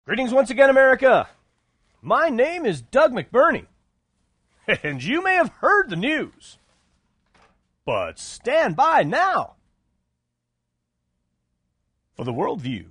Greetings once again, America. My name is Doug McBurney, and you may have heard the news, but stand by now for the worldview.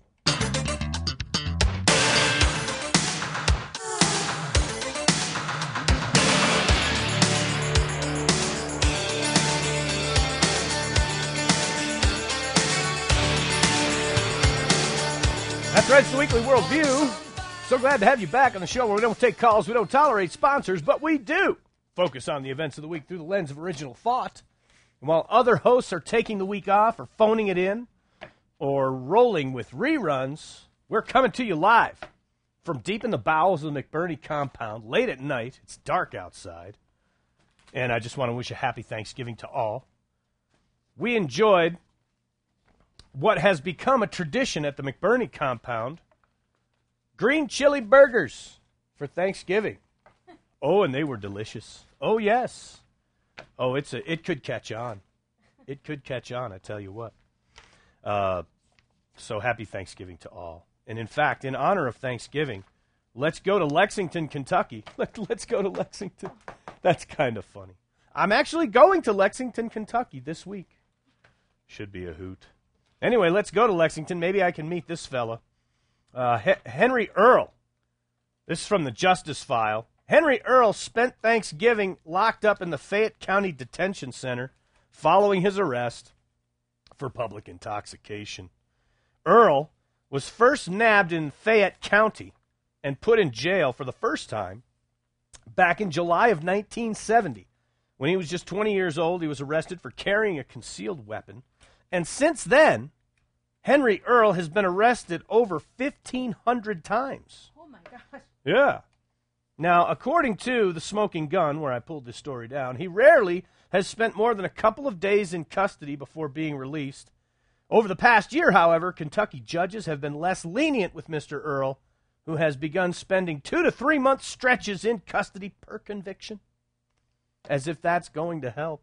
That's right, it's the Weekly Worldview. So glad to have you back on the show where we don't take calls, we don't tolerate sponsors, but we do focus on the events of the week through the lens of original thought. And while other hosts are taking the week off or phoning it in or rolling with reruns, we're coming to you live from deep in the bowels of the McBurney compound, late at night. It's dark outside. And I just want to wish a happy Thanksgiving to all. We enjoyed what has become a tradition at the McBurney compound, green chili burgers for Thanksgiving. Oh, and they were delicious. Oh, yes. Oh, it could catch on. It could catch on, I tell you what. So happy Thanksgiving to all. And in fact, in honor of Thanksgiving, let's go to Lexington, Kentucky. Let's go to Lexington. That's kind of funny. I'm actually going to Lexington, Kentucky this week. Should be a hoot. Anyway, let's go to Lexington. Maybe I can meet this fella. Henry Earl. This is from the Justice File. Henry Earl spent Thanksgiving locked up in the Fayette County Detention Center following his arrest for public intoxication. Earl was first nabbed in Fayette County and put in jail for the first time back in July of 1970. When he was just 20 years old, he was arrested for carrying a concealed weapon. And since then, Henry Earl has been arrested over 1,500 times. Oh, my gosh. Yeah. Now, according to The Smoking Gun, where I pulled this story down, he rarely has spent more than a couple of days in custody before being released. Over the past year, however, Kentucky judges have been less lenient with Mr. Earl, who has begun spending 2 to 3 month stretches in custody per conviction. As if that's going to help.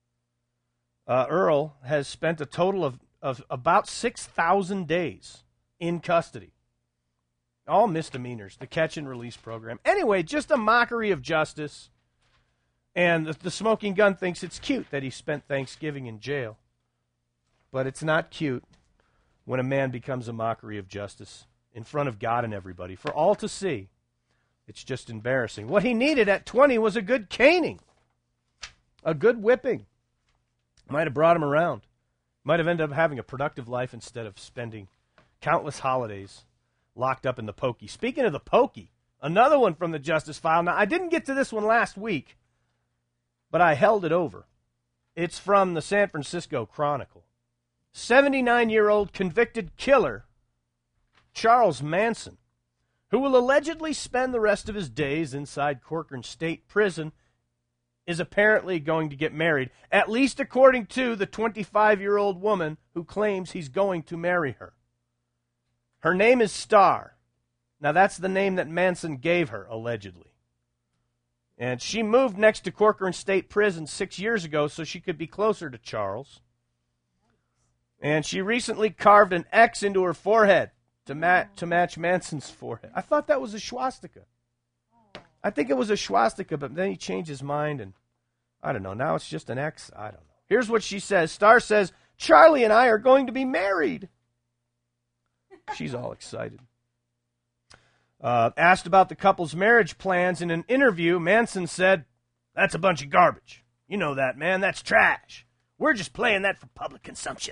Earl has spent a total of about 6,000 days in custody. All misdemeanors, the catch and release program. Anyway, just a mockery of justice. And the Smoking Gun thinks it's cute that he spent Thanksgiving in jail. But it's not cute when a man becomes a mockery of justice in front of God and everybody, for all to see. It's just embarrassing. What he needed at 20 was a good caning, a good whipping. Might have brought him around. Might have ended up having a productive life instead of spending countless holidays locked up in the pokey. Speaking of the pokey, another one from the Justice File. Now, I didn't get to this one last week, but I held it over. It's from the San Francisco Chronicle. 79-year-old convicted killer Charles Manson, who will allegedly spend the rest of his days inside Corcoran State Prison, is apparently going to get married, at least according to the 25-year-old woman who claims he's going to marry her. Her name is Star. Now, that's the name that Manson gave her, allegedly. And she moved next to Corcoran State Prison 6 years ago so she could be closer to Charles. And she recently carved an X into her forehead to match Manson's forehead. I thought that was a swastika. I think it was a swastika, but then he changed his mind, and I don't know. Now it's just an X. I don't know. Here's what she says. Star says, Charlie and I are going to be married. She's all excited. Asked about the couple's marriage plans in an interview, Manson said, "That's a bunch of garbage. You know that, man. That's trash. We're just playing that for public consumption."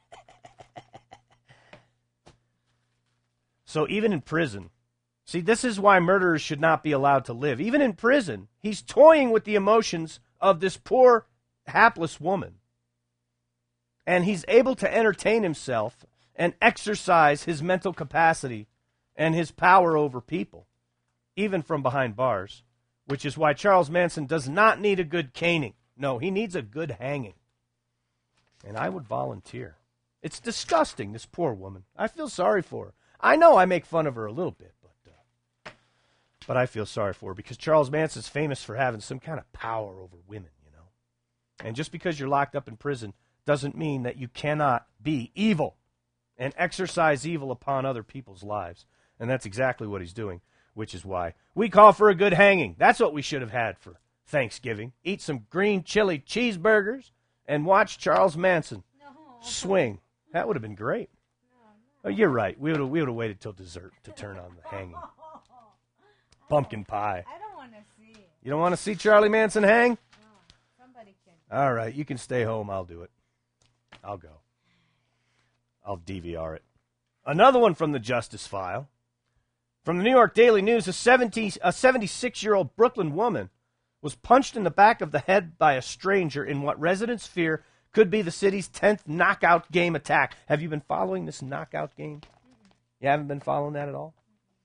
So even in prison, see, this is why murderers should not be allowed to live. Even in prison, he's toying with the emotions of this poor, hapless woman. And he's able to entertain himself and exercise his mental capacity and his power over people, even from behind bars, which is why Charles Manson does not need a good caning. No, he needs a good hanging. And I would volunteer. It's disgusting, this poor woman. I feel sorry for her. I know I make fun of her a little bit, but I feel sorry for her because Charles Manson's famous for having some kind of power over women, you know. And just because you're locked up in prison doesn't mean that you cannot be evil and exercise evil upon other people's lives. And that's exactly what he's doing, which is why we call for a good hanging. That's what we should have had for Thanksgiving. Eat some green chili cheeseburgers and watch Charles Manson swing. That would have been great. Oh, you're right. We would have waited till dessert to turn on the hanging. Pumpkin pie. I don't want to see. You don't want to see Charlie Manson hang? No, somebody can. All right, you can stay home. I'll do it. I'll go. I'll DVR it. Another one from the Justice File. From the New York Daily News, a 76-year-old Brooklyn woman was punched in the back of the head by a stranger in what residents fear could be the city's 10th knockout game attack. Have you been following this knockout game? You haven't been following that at all?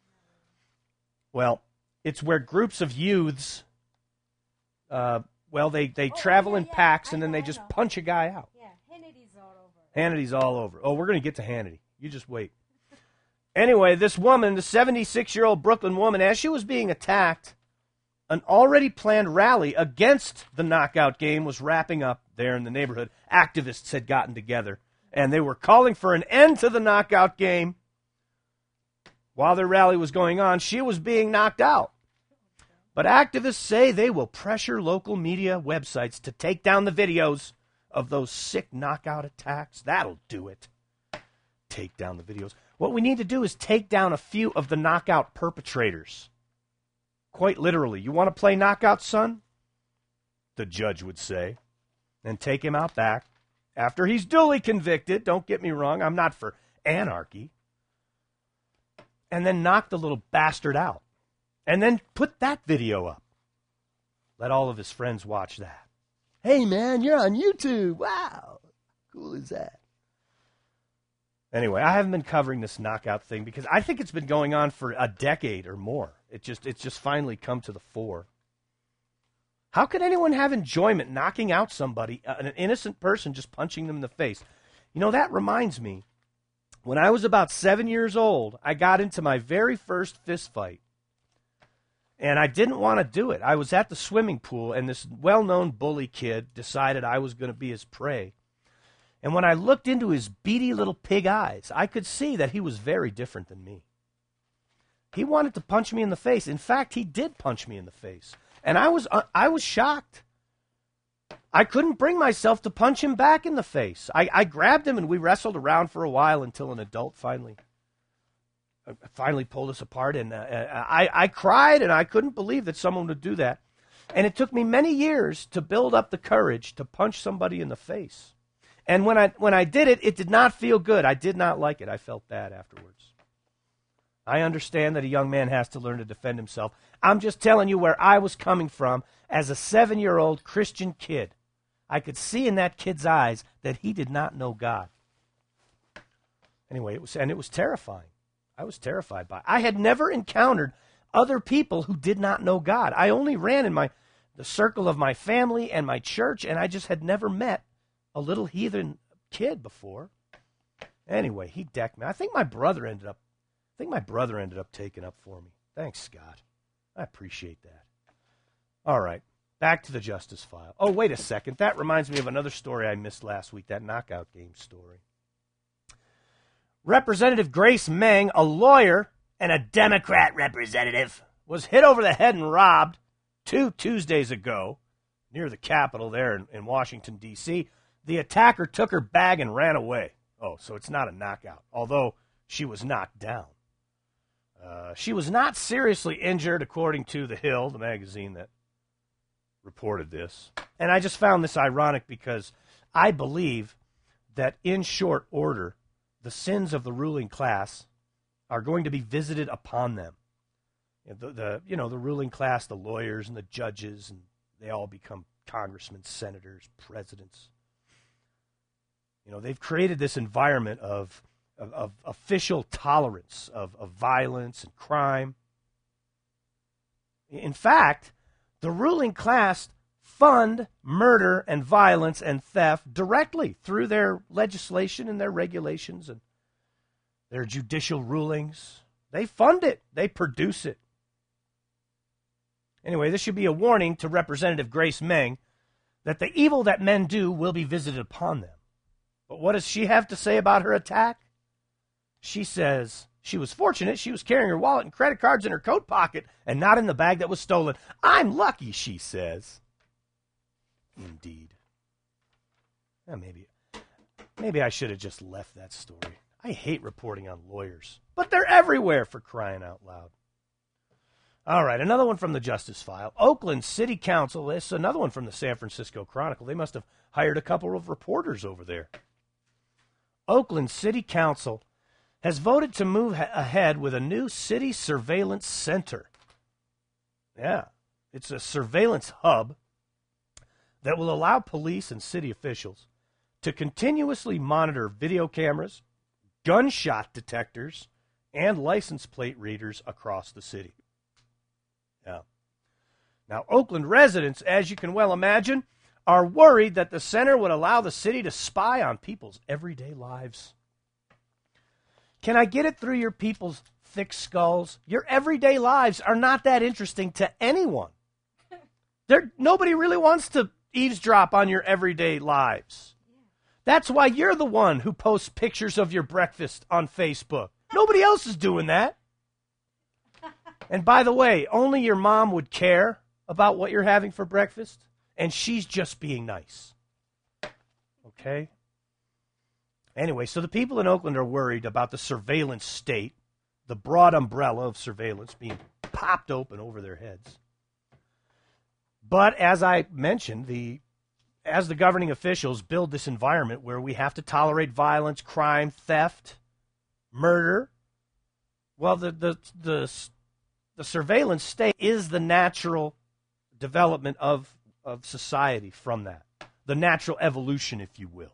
Well, it's where groups of youths, they travel in packs and then they just punch a guy out. Yeah, Hannity's all over. Hannity's all over. Oh, we're going to get to Hannity. You just wait. Anyway, this woman, the 76-year-old Brooklyn woman, as she was being attacked, an already planned rally against the knockout game was wrapping up there in the neighborhood. Activists had gotten together, and they were calling for an end to the knockout game. While their rally was going on, she was being knocked out. But activists say they will pressure local media websites to take down the videos of those sick knockout attacks. That'll do it. Take down the videos. What we need to do is take down a few of the knockout perpetrators. Quite literally. You want to play knockout, son? The judge would say. And take him out back. After he's duly convicted, don't get me wrong, I'm not for anarchy. And then knock the little bastard out. And then put that video up. Let all of his friends watch that. Hey, man, you're on YouTube. Wow. Cool is that? Anyway, I haven't been covering this knockout thing because I think it's been going on for a decade or more. It's just finally come to the fore. How could anyone have enjoyment knocking out somebody, an innocent person, just punching them in the face? You know, that reminds me. When I was about 7 years old, I got into my very first fist fight. And I didn't want to do it. I was at the swimming pool, and this well-known bully kid decided I was going to be his prey. And when I looked into his beady little pig eyes, I could see that he was very different than me. He wanted to punch me in the face. In fact, he did punch me in the face. And I was shocked. I couldn't bring myself to punch him back in the face. I grabbed him, and we wrestled around for a while until an adult finally pulled us apart. And I cried, and I couldn't believe that someone would do that. And it took me many years to build up the courage to punch somebody in the face. And when I did it, it did not feel good. I did not like it. I felt bad afterwards. I understand that a young man has to learn to defend himself. I'm just telling you where I was coming from as a 7-year-old Christian kid. I could see in that kid's eyes that he did not know God. Anyway, it was terrifying. I was terrified by it. I had never encountered other people who did not know God. I only ran in the circle of my family and my church, and I just had never met a little heathen kid before. Anyway, he decked me. I think my brother ended up taking up for me. Thanks, Scott. I appreciate that. All right, back to the Justice File. Oh, wait a second. That reminds me of another story I missed last week, that knockout game story. Representative Grace Meng, a lawyer and a Democrat representative, was hit over the head and robbed 2 Tuesdays ago near the Capitol there in Washington, D.C. The attacker took her bag and ran away. Oh, so it's not a knockout, although she was knocked down. She was not seriously injured, according to The Hill, the magazine that reported this. And I just found this ironic because I believe that in short order, the sins of the ruling class are going to be visited upon them. The ruling class, the lawyers and the judges, and they all become congressmen, senators, presidents. You know, they've created this environment of official tolerance of violence and crime. In fact, the ruling class fund murder and violence and theft directly through their legislation and their regulations and their judicial rulings. They fund it. They produce it. Anyway, this should be a warning to Representative Grace Meng that the evil that men do will be visited upon them. But what does she have to say about her attack? She says, She was fortunate she was carrying her wallet and credit cards in her coat pocket and not in the bag that was stolen. I'm lucky, she says. Indeed. Maybe I should have just left that story. I hate reporting on lawyers, but they're everywhere, for crying out loud. All right, another one from the Justice File. Oakland City Council, this is another one from the San Francisco Chronicle. They must have hired a couple of reporters over there. Oakland City Council has voted to move ahead with a new city surveillance center. Yeah, it's a surveillance hub that will allow police and city officials to continuously monitor video cameras, gunshot detectors, and license plate readers across the city. Yeah. Now, Oakland residents, as you can well imagine, are worried that the center would allow the city to spy on people's everyday lives. Can I get it through your people's thick skulls? Your everyday lives are not that interesting to anyone. Nobody really wants to eavesdrop on your everyday lives. That's why you're the one who posts pictures of your breakfast on Facebook. Nobody else is doing that. And by the way, only your mom would care about what you're having for breakfast, and she's just being nice. Okay? Anyway, so the people in Oakland are worried about the surveillance state, the broad umbrella of surveillance being popped open over their heads. But as I mentioned, as the governing officials build this environment where we have to tolerate violence, crime, theft, murder, well, the surveillance state is the natural development of society from that, the natural evolution, if you will.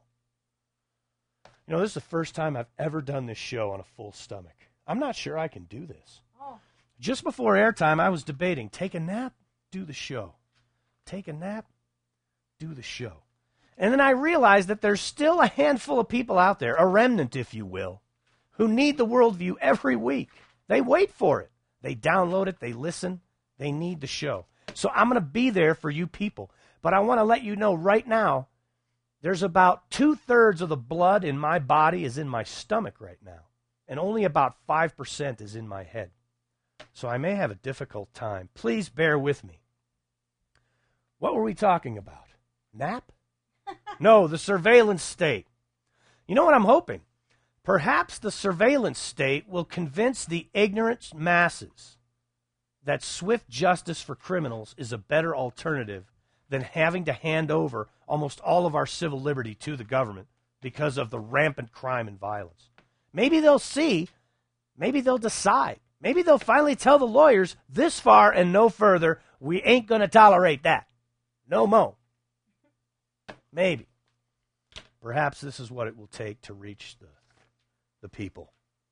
You know, this is the first time I've ever done this show on a full stomach. I'm not sure I can do this. Oh. Just before airtime, I was debating, take a nap, do the show. Take a nap, do the show. And then I realized that there's still a handful of people out there, a remnant, if you will, who need the worldview every week. They wait for it. They download it. They listen. They need the show. So I'm going to be there for you people. But I want to let you know right now, there's about 2/3 of the blood in my body is in my stomach right now. And only about 5% is in my head. So I may have a difficult time. Please bear with me. What were we talking about? Nap? No, the surveillance state. You know what I'm hoping? Perhaps the surveillance state will convince the ignorant masses that swift justice for criminals is a better alternative than having to hand over almost all of our civil liberty to the government because of the rampant crime and violence. Maybe they'll see, maybe they'll decide, maybe they'll finally tell the lawyers, this far and no further, we ain't going to tolerate that. No mo. Maybe. Perhaps this is what it will take to reach the people.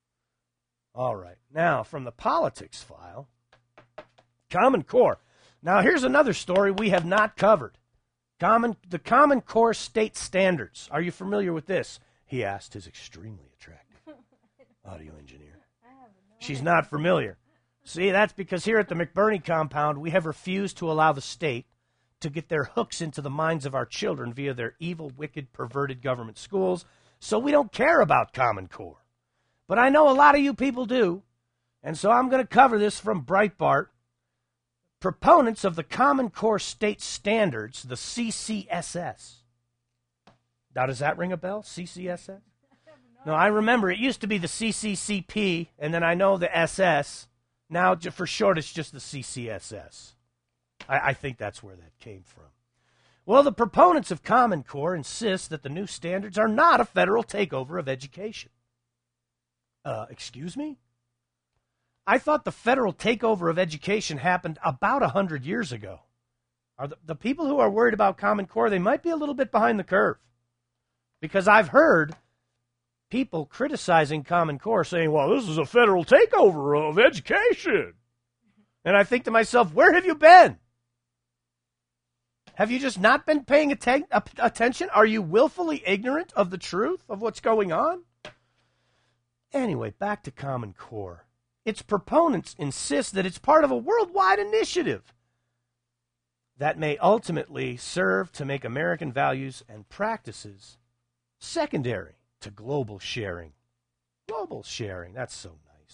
All right. Now, from the politics file, Common Core. Now, here's another story we have not covered. The Common Core state standards. Are you familiar with this? He asked his extremely attractive audio engineer. She's not familiar. See, that's because here at the McBurney compound, we have refused to allow the state to get their hooks into the minds of our children via their evil, wicked, perverted government schools, so we don't care about Common Core. But I know a lot of you people do, and so I'm going to cover this from Breitbart. Proponents of the Common Core state standards, the CCSS. Now, does that ring a bell, CCSS? No, I remember it used to be the CCCP, and then I know the SS. Now, for short, it's just the CCSS. I think that's where that came from. Well, the proponents of Common Core insist that the new standards are not a federal takeover of education. Excuse me? I thought the federal takeover of education happened about 100 years ago. Are the people who are worried about Common Core, they might be a little bit behind the curve. Because I've heard people criticizing Common Core saying, well, this is a federal takeover of education. And I think to myself, where have you been? Have you just not been paying attention? Are you willfully ignorant of the truth of what's going on? Anyway, back to Common Core. Its proponents insist that it's part of a worldwide initiative that may ultimately serve to make American values and practices secondary to global sharing. Global sharing, that's so nice.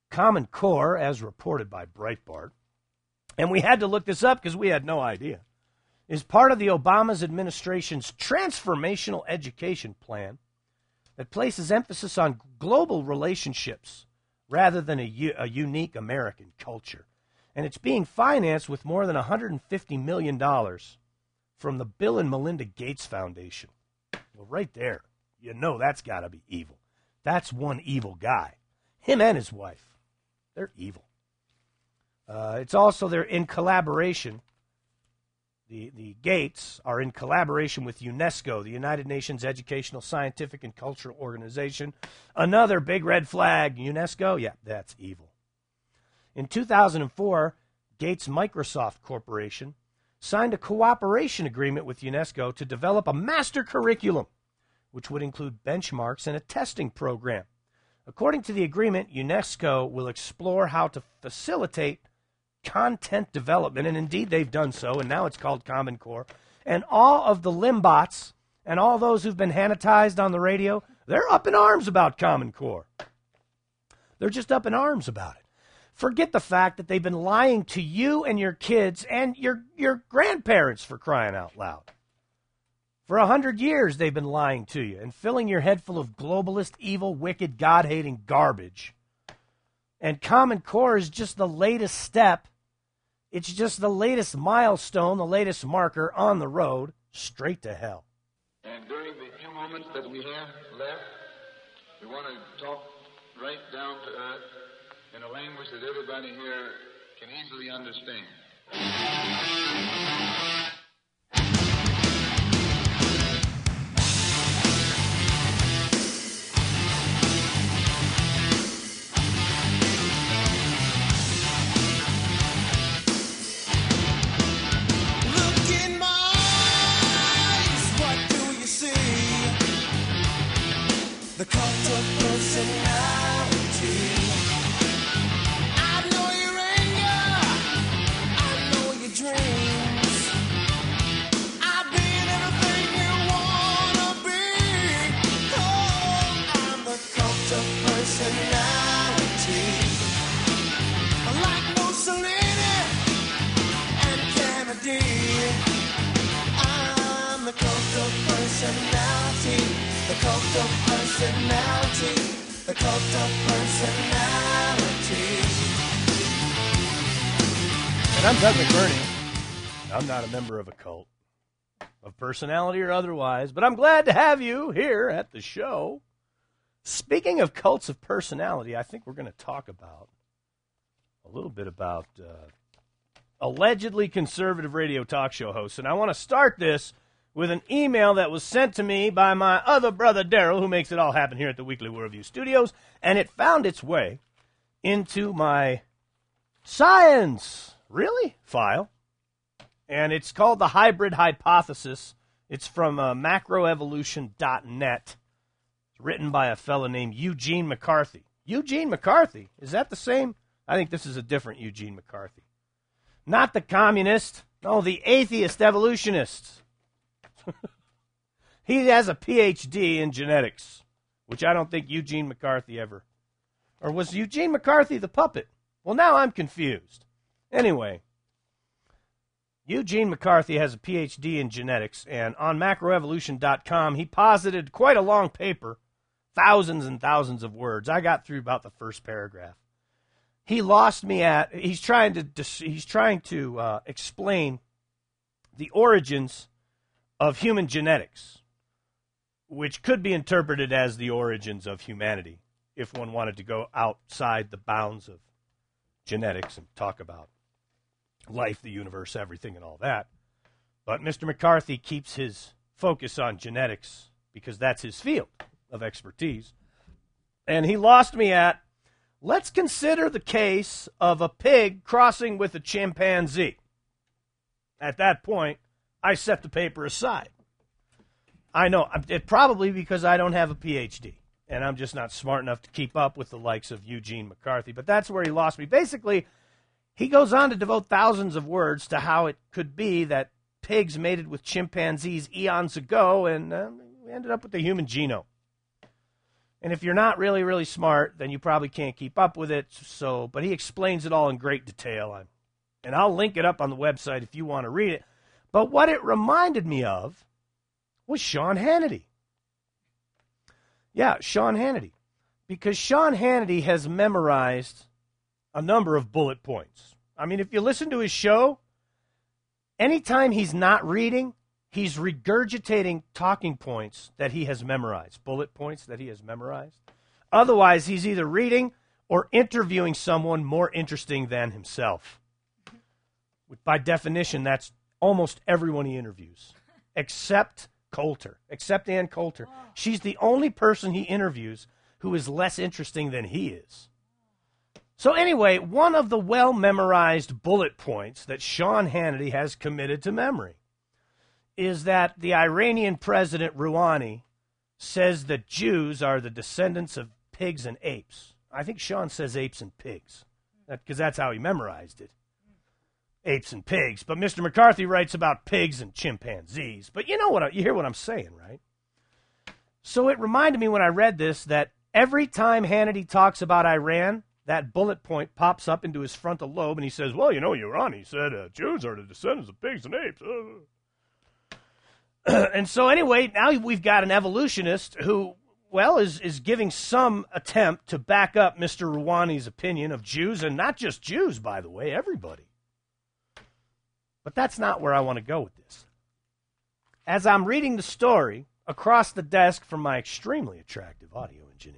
Common Core, as reported by Breitbart, and we had to look this up because we had no idea, is part of the Obama administration's transformational education plan that places emphasis on global relationships rather than a unique American culture. And it's being financed with more than $150 million from the Bill and Melinda Gates Foundation. Well, right there, you know that's got to be evil. That's one evil guy. Him and his wife. They're evil. It's also they're in collaboration. The Gates are in collaboration with UNESCO, the United Nations Educational, Scientific, and Cultural Organization. Another big red flag. UNESCO? Yeah, that's evil. In 2004, Gates Microsoft Corporation signed a cooperation agreement with UNESCO to develop a master curriculum, which would include benchmarks and a testing program. According to the agreement, UNESCO will explore how to facilitate content development, and indeed they've done so, and now it's called Common Core. And all of the limbots and all those who've been hanatized on the radio, they're up in arms about Common Core. They're just up in arms about it. Forget the fact that they've been lying to you and your kids and your grandparents, for crying out loud. For 100 years they've been lying to you and filling your head full of globalist, evil, wicked, God-hating garbage. And Common Core is just the latest step. It's just the latest milestone, the latest marker on the road straight to hell. And during the few moments that we have left, we want to talk right down to earth in a language that everybody here can easily understand. The cult of personality. I know your anger, I know your dreams. I've been everything you wanna be. Oh, I'm the cult of personality. Like Mussolini and Kennedy. I'm the cult of personality. The cult of personality, the cult of personality. And I'm Doug McBurney. I'm not a member of a cult, of personality or otherwise, but I'm glad to have you here at the show. Speaking of cults of personality, I think we're going to talk about a little bit about allegedly conservative radio talk show hosts. And I want to start this with an email that was sent to me by my other brother, Daryl, who makes it all happen here at the Weekly Worldview Studios, and it found its way into my science, really, file, and it's called The Hybrid Hypothesis. It's from macroevolution.net. It's written by a fellow named Eugene McCarthy. Eugene McCarthy? Is that the same? I think this is a different Eugene McCarthy. Not the communist, no, the atheist evolutionist. He has a PhD in genetics, which I don't think Eugene McCarthy ever. Or was Eugene McCarthy the puppet? Well, now I'm confused. Anyway, Eugene McCarthy has a PhD in genetics, and on macroevolution.com, he posited quite a long paper, thousands and thousands of words. I got through about the first paragraph. He lost me at, he's trying to explain the origins of human genetics, which could be interpreted as the origins of humanity if one wanted to go outside the bounds of genetics and talk about life, the universe, everything, and all that. But Mr. McCarthy keeps his focus on genetics because that's his field of expertise. And he lost me at, let's consider the case of a pig crossing with a chimpanzee. At that point, I set the paper aside. I know, it probably because I don't have a PhD, and I'm just not smart enough to keep up with the likes of Eugene McCarthy, but that's where he lost me. Basically, he goes on to devote thousands of words to how it could be that pigs mated with chimpanzees eons ago, and we ended up with the human genome. And if you're not really, really smart, then you probably can't keep up with it. So, but he explains it all in great detail. And I'll link it up on the website if you want to read it. But what it reminded me of was Sean Hannity. Yeah, Sean Hannity. Because Sean Hannity has memorized a number of bullet points. I mean, if you listen to his show, anytime he's not reading, he's regurgitating talking points that he has memorized, bullet points that he has memorized. Otherwise, he's either reading or interviewing someone more interesting than himself. By definition, that's almost everyone he interviews, except Coulter, except Ann Coulter. She's the only person he interviews who is less interesting than he is. So anyway, one of the well-memorized bullet points that Sean Hannity has committed to memory is that the Iranian president, Rouhani, says that Jews are the descendants of pigs and apes. I think Sean says apes and pigs, because that's how he memorized it. Apes and pigs. But Mr. McCarthy writes about pigs and chimpanzees. But you hear what I'm saying, right? So it reminded me when I read this that every time Hannity talks about Iran, that bullet point pops up into his frontal lobe, and he says, well, Rouhani said Jews are the descendants of pigs and apes. And so anyway, now we've got an evolutionist who, well, is giving some attempt to back up Mr. Rouhani's opinion of Jews, and not just Jews, by the way, everybody. But that's not where I want to go with this. As I'm reading the story, across the desk from my extremely attractive audio engineer,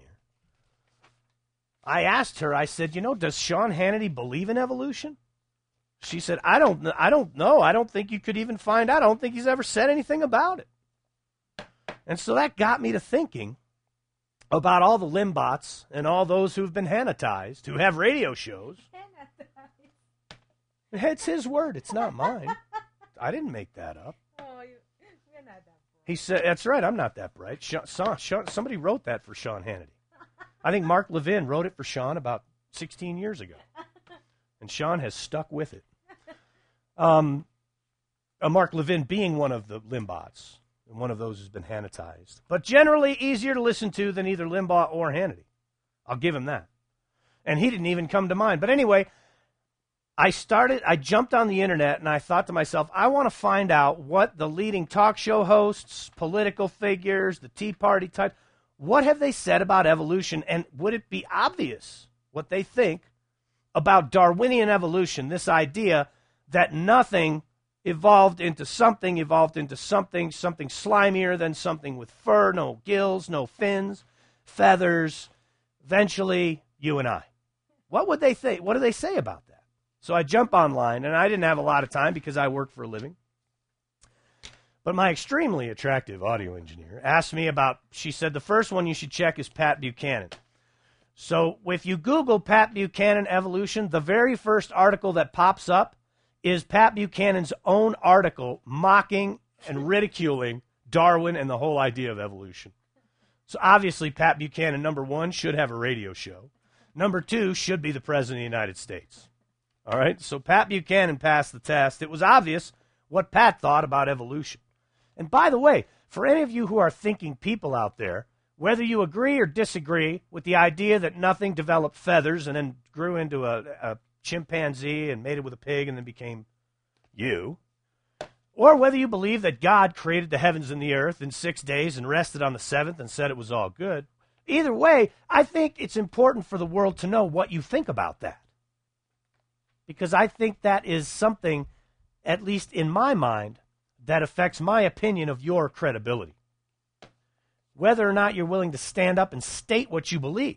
I asked her, I said, does Sean Hannity believe in evolution? She said, I don't know. I don't think you could even find out. I don't think he's ever said anything about it. And so that got me to thinking about all the Limbots and all those who've been Hannitized, who have radio shows. It's his word. It's not mine. I didn't make that up. Oh, you're not that bright. He said, that's right, I'm not that bright. Somebody wrote that for Sean Hannity. I think Mark Levin wrote it for Sean about 16 years ago. And Sean has stuck with it. Mark Levin being one of the Limbots, and one of those who's been Hannitized. But generally easier to listen to than either Limbaugh or Hannity. I'll give him that. And he didn't even come to mind. But anyway, I jumped on the internet, and I thought to myself, I want to find out what the leading talk show hosts, political figures, the Tea Party type, what have they said about evolution, and would it be obvious what they think about Darwinian evolution, this idea that nothing evolved into something, something slimier than something with fur, no gills, no fins, feathers, eventually you and I. What would they think? What do they say about that? So I jump online, and I didn't have a lot of time because I work for a living. But my extremely attractive audio engineer asked me about, she said, the first one you should check is Pat Buchanan. So if you Google Pat Buchanan evolution, the very first article that pops up is Pat Buchanan's own article mocking and ridiculing Darwin and the whole idea of evolution. So obviously Pat Buchanan, number one, should have a radio show. Number two, should be the President of the United States. All right, so Pat Buchanan passed the test. It was obvious what Pat thought about evolution. And by the way, for any of you who are thinking people out there, whether you agree or disagree with the idea that nothing developed feathers and then grew into a chimpanzee and made it with a pig and then became you, or whether you believe that God created the heavens and the earth in 6 days and rested on the seventh and said it was all good, either way, I think it's important for the world to know what you think about that. Because I think that is something, at least in my mind, that affects my opinion of your credibility. Whether or not you're willing to stand up and state what you believe.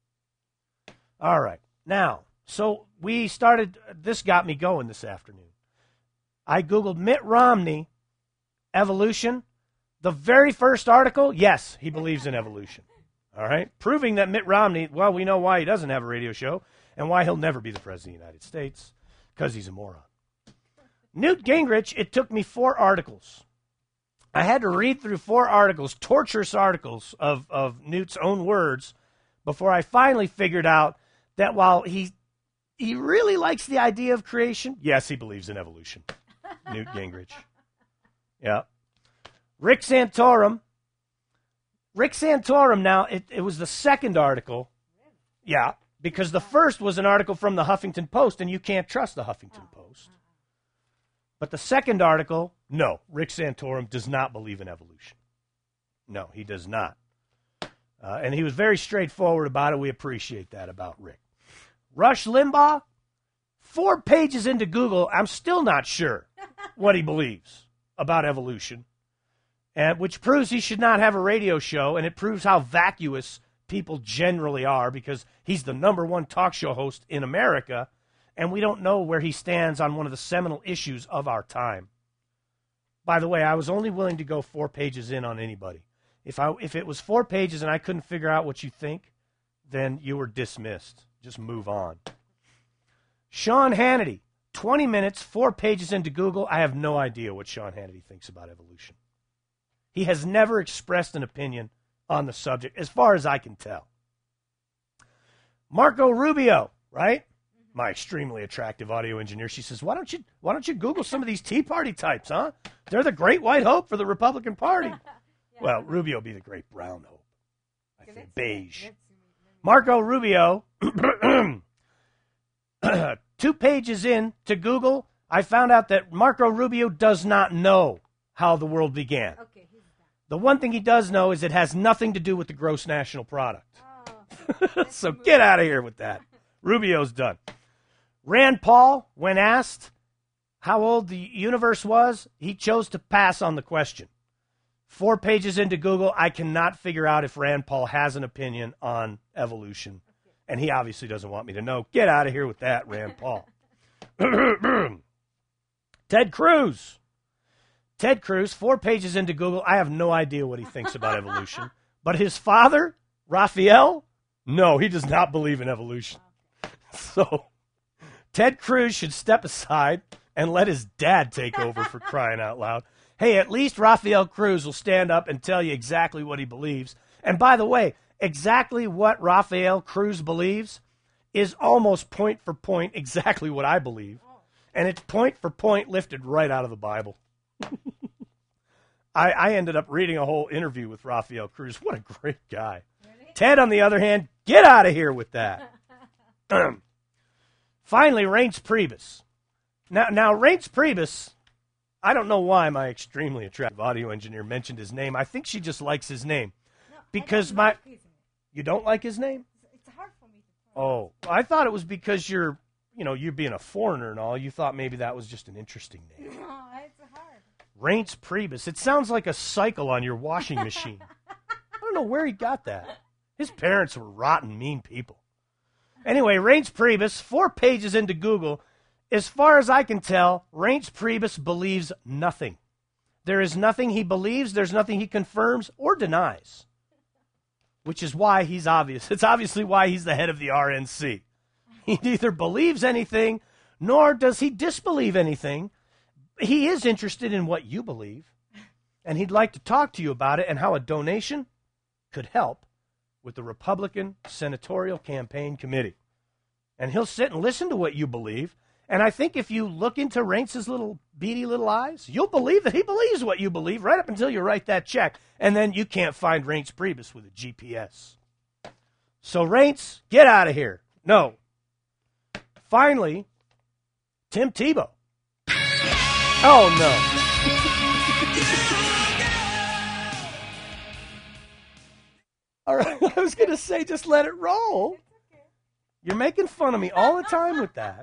All right. Now, so this got me going this afternoon. I Googled Mitt Romney, evolution. The very first article, yes, he believes in evolution. All right. Proving that Mitt Romney, well, we know why he doesn't have a radio show and why he'll never be the President of the United States, because he's a moron. Newt Gingrich, it took me 4 articles. I had to read through 4 articles, torturous articles of Newt's own words, before I finally figured out that while he really likes the idea of creation, yes, he believes in evolution. Newt Gingrich. Yeah. Rick Santorum, Rick Santorum, now, it was the second article. Yeah, because the first was an article from the Huffington Post, and you can't trust the Huffington Post. But the second article, no, Rick Santorum does not believe in evolution. No, he does not. And he was very straightforward about it. We appreciate that about Rick. Rush Limbaugh, 4 pages into Google, I'm still not sure what he believes about evolution, and which proves he should not have a radio show, and it proves how vacuous people generally are, because he's the #1 talk show host in America, and we don't know where he stands on one of the seminal issues of our time. By the way, I was only willing to go 4 pages in on anybody. If it was 4 pages and I couldn't figure out what you think, then you were dismissed. Just move on. Sean Hannity, 20 minutes, 4 pages into Google. I have no idea what Sean Hannity thinks about evolution. He has never expressed an opinion on the subject, as far as I can tell. Marco Rubio, right? My extremely attractive audio engineer. She says, why don't you Google some of these Tea Party types, huh? They're the great white hope for the Republican Party. Well, Rubio will be the great brown hope. I think beige. Marco Rubio, 2 pages in to Google, I found out that Marco Rubio does not know how the world began. Okay, he's done. The one thing he does know is it has nothing to do with the gross national product. Oh, So get out of here with that. Rubio's done. Rand Paul, when asked how old the universe was, he chose to pass on the question. 4 pages into Google, I cannot figure out if Rand Paul has an opinion on evolution. And he obviously doesn't want me to know. Get out of here with that, Rand Paul. Ted Cruz. Ted Cruz, 4 pages into Google, I have no idea what he thinks about evolution. But his father, Raphael, no, he does not believe in evolution. So Ted Cruz should step aside and let his dad take over, for crying out loud. Hey, at least Raphael Cruz will stand up and tell you exactly what he believes. And by the way, exactly what Raphael Cruz believes is almost point for point exactly what I believe. And it's point for point lifted right out of the Bible. I ended up reading a whole interview with Raphael Cruz. What a great guy. really? Ted, on the other hand, get out of here with that. Finally, Reince Priebus. Now, Reince Priebus, I don't know why my extremely attractive audio engineer mentioned his name. I think she just likes his name. No, Because I don't my... like his name. You don't like his name? It's hard for me to pronounce. Oh, I thought it was because you're being a foreigner and all. You thought maybe that was just an interesting name. No, it's hard. Reince Priebus. It sounds like a cycle on your washing machine. I don't know where he got that. His parents were rotten, mean people. Anyway, Reince Priebus, 4 pages into Google. As far as I can tell, Reince Priebus believes nothing. There is nothing he believes. There's nothing he confirms or denies. Which is why he's obvious. It's obviously why he's the head of the RNC. He neither believes anything, nor does he disbelieve anything. He is interested in what you believe, and he'd like to talk to you about it and how a donation could help with the Republican Senatorial Campaign Committee. And he'll sit and listen to what you believe, and I think if you look into Reince's little beady little eyes, you'll believe that he believes what you believe right up until you write that check, and then you can't find Reince Priebus with a GPS. So Reince, get out of here. No. Finally, Tim Tebow. Oh, no. All right, I was going to say just let it roll. It's okay. You're making fun of me all the time with that.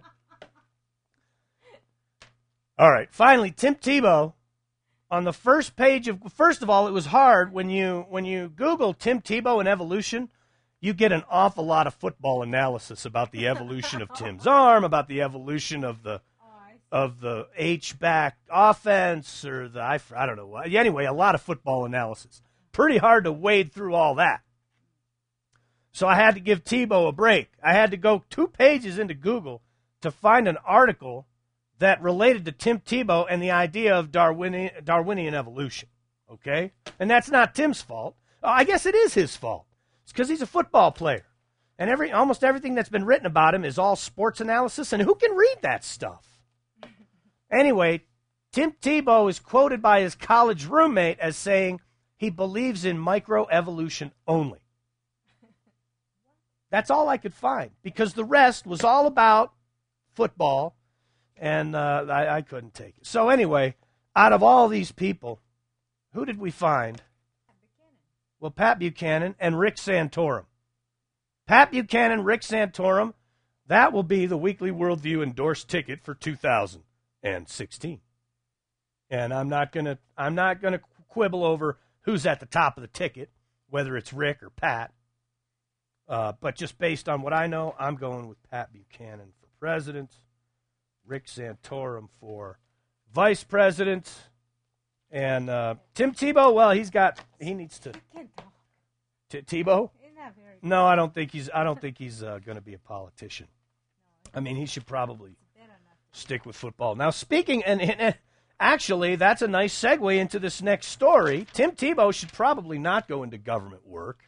All right, finally, Tim Tebow, on the first page of, first of all, it was hard when you Google Tim Tebow and evolution, you get an awful lot of football analysis about the evolution of Tim's arm, about the evolution of the H-back offense, or the, I don't know what. Anyway, a lot of football analysis. Pretty hard to wade through all that. So I had to give Tebow a break. I had to go 2 pages into Google to find an article that related to Tim Tebow and the idea of Darwinian evolution. Okay? And that's not Tim's fault. I guess it is his fault. It's because he's a football player. And almost everything that's been written about him is all sports analysis, and who can read that stuff? Anyway, Tim Tebow is quoted by his college roommate as saying, he believes in microevolution only. That's all I could find, because the rest was all about football, and I couldn't take it. So anyway, out of all these people, who did we find? Well, Pat Buchanan and Rick Santorum. Pat Buchanan, Rick Santorum, that will be the Weekly Worldview endorsed ticket for 2016. And I'm not gonna quibble over who's at the top of the ticket, whether it's Rick or Pat. But just based on what I know, I'm going with Pat Buchanan for president, Rick Santorum for vice president, and Tim Tebow. Well, he needs to. Can't talk. Tebow? He's not very No, I don't think he's going to be a politician. I mean, he should probably better not. stick with football. Now, speaking and actually, that's a nice segue into this next story. Tim Tebow should probably not go into government work.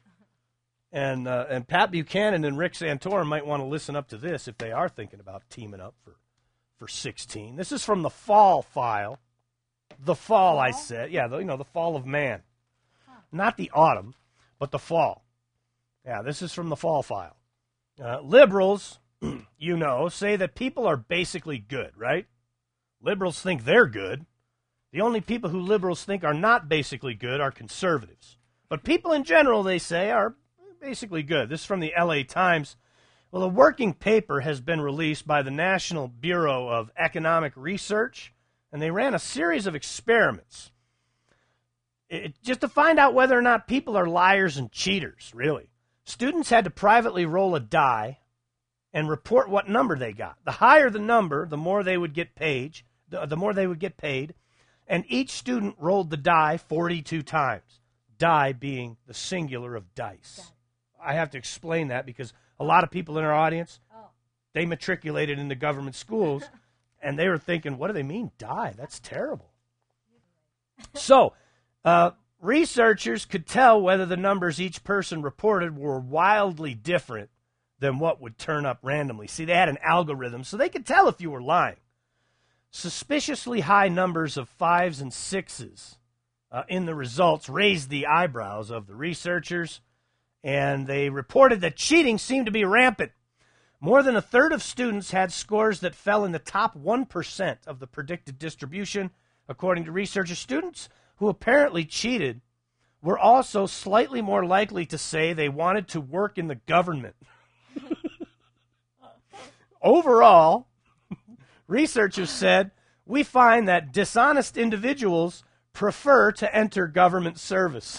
And Pat Buchanan and Rick Santorum might want to listen up to this if they are thinking about teaming up for 16. This is from the Fall file. The Fall, I said. Yeah, the fall of man. Not the autumn, but the fall. Yeah, this is from the Fall file. Liberals, say that people are basically good, right? Liberals think they're good. The only people who liberals think are not basically good are conservatives. But people in general, they say, are basically good. This is from the LA Times. Well, a working paper has been released by the National Bureau of Economic Research, and they ran a series of experiments just to find out whether or not people are liars and cheaters, really. Students had to privately roll a die and report what number they got. The higher the number, the more they would get paid. The more they would get paid, and each student rolled the die 42 times. Die being the singular of dice. I have to explain that because a lot of people in our audience, they matriculated into government schools, and they were thinking, what do they mean, die? That's terrible. So, researchers could tell whether the numbers each person reported were wildly different than what would turn up randomly. See, they had an algorithm, so they could tell if you were lying. Suspiciously high numbers of 5s and 6s in the results raised the eyebrows of the researchers, and they reported that cheating seemed to be rampant. More than a third of students had scores that fell in the top 1% of the predicted distribution. According to researchers, students who apparently cheated were also slightly more likely to say they wanted to work in the government. Overall, researchers said, we find that dishonest individuals prefer to enter government service.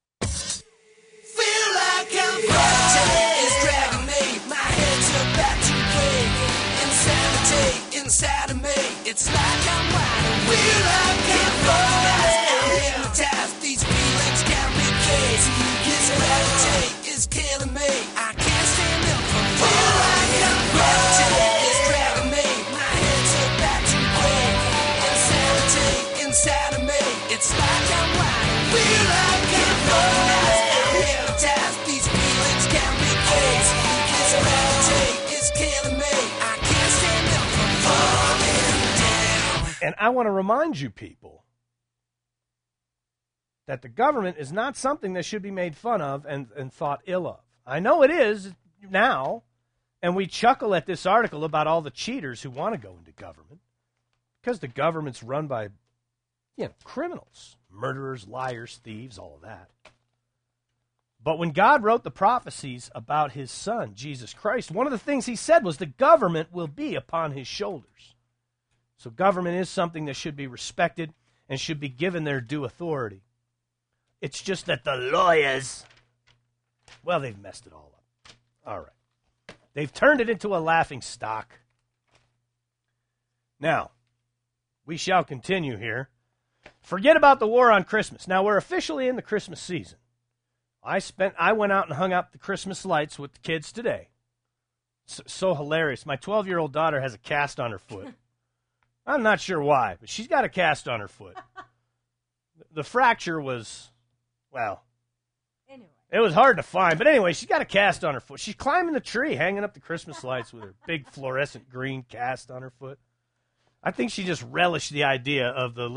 Feel like I'm gravity is dragging me. My head's about to break. Insanity inside of me. It's like I'm wide awake. Feel like I'm focused. I'm hypnotized. These feelings got me crazy. This gravity is killing me. I can't stand up from it. Feel like I'm gravity is dragging me. My head's about to break. Insanity inside of me. It's like I'm wide awake. Feel like I'm focused. I'm hypnotized. These feelings got me crazy. This gravity is killing me. I can't stand up from falling down. And I want to remind you people that the government is not something that should be made fun of and thought ill of. I know it is now, and we chuckle at this article about all the cheaters who want to go into government because the government's run by, criminals, murderers, liars, thieves, all of that. But when God wrote the prophecies about his son, Jesus Christ, one of the things he said was the government will be upon his shoulders. So government is something that should be respected and should be given their due authority. It's just that the lawyers, well, they've messed it all up. All right. They've turned it into a laughing stock. Now, we shall continue here. Forget about the war on Christmas. Now, we're officially in the Christmas season. I went out and hung up the Christmas lights with the kids today. So hilarious. My 12-year-old daughter has a cast on her foot. I'm not sure why, but she's got a cast on her foot. The fracture was, well, Anyway. it was hard to find. But anyway, she's got a cast on her foot. She's climbing the tree, hanging up the Christmas lights with her big fluorescent green cast on her foot. I think she just relished the idea of the little,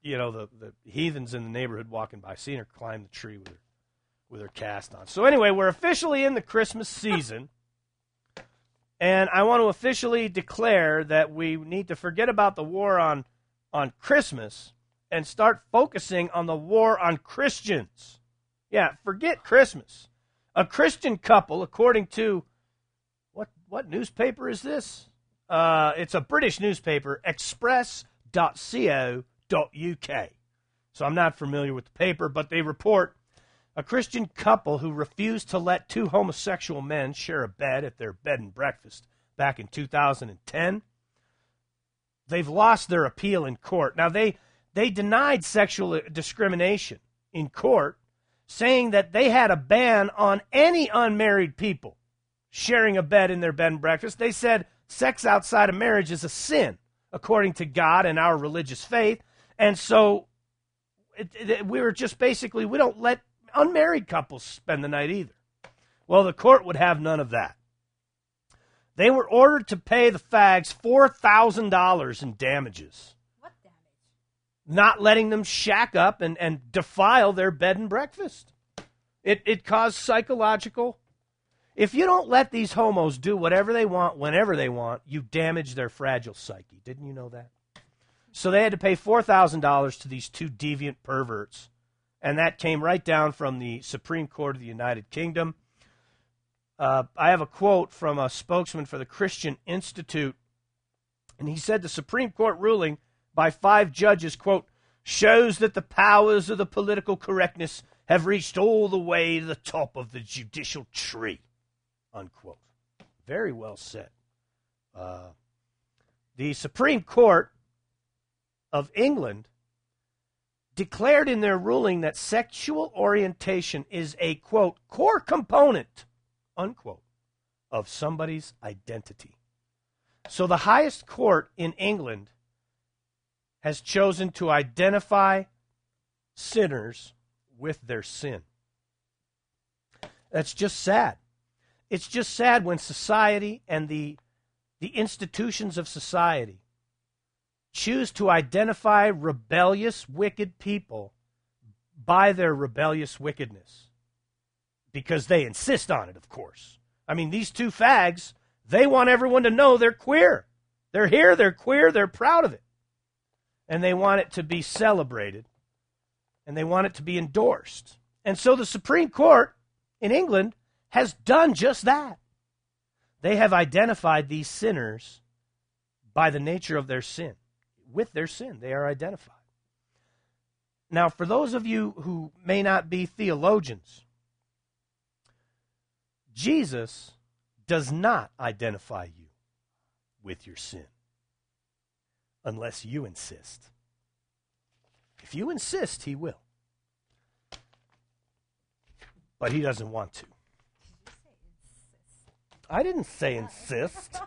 the heathens in the neighborhood walking by, seeing her climb the tree with her cast on. So anyway, we're officially in the Christmas season, and I want to officially declare that we need to forget about the war on Christmas and start focusing on the war on Christians. Yeah, forget Christmas. A Christian couple, according to, what newspaper is this? It's a British newspaper, express.co.uk. So I'm not familiar with the paper, but they report a Christian couple who refused to let two homosexual men share a bed at their bed and breakfast back in 2010. They've lost their appeal in court. Now, they denied sexual discrimination in court, saying that they had a ban on any unmarried people sharing a bed in their bed and breakfast. They said sex outside of marriage is a sin, according to God and our religious faith. And so we were just basically, we don't let unmarried couples spend the night either. Well, the court would have none of that. They were ordered to pay the fags $4,000 in damages. What damage? Not letting them shack up and defile their bed and breakfast. It caused psychological. If you don't let these homos do whatever they want, whenever they want, you damage their fragile psyche. Didn't you know that? So they had to pay $4,000 to these two deviant perverts. And that came right down from the Supreme Court of the United Kingdom. I have a quote from a spokesman for the Christian Institute. And he said the Supreme Court ruling by 5 judges, quote, shows that the powers of the political correctness have reached all the way to the top of the judicial tree, unquote. Very well said. The Supreme Court of England declared in their ruling that sexual orientation is a, quote, core component, unquote, of somebody's identity. So the highest court in England has chosen to identify sinners with their sin. That's just sad. It's just sad when society and the institutions of society choose to identify rebellious, wicked people by their rebellious wickedness. Because they insist on it, of course. I mean, these two fags, they want everyone to know they're queer. They're here, they're queer, they're proud of it. And they want it to be celebrated. And they want it to be endorsed. And so the Supreme Court in England has done just that. They have identified these sinners by the nature of their sin. With their sin, they are identified. Now, for those of you who may not be theologians, Jesus does not identify you with your sin unless you insist. If you insist, he will. But he doesn't want to. I didn't say insist.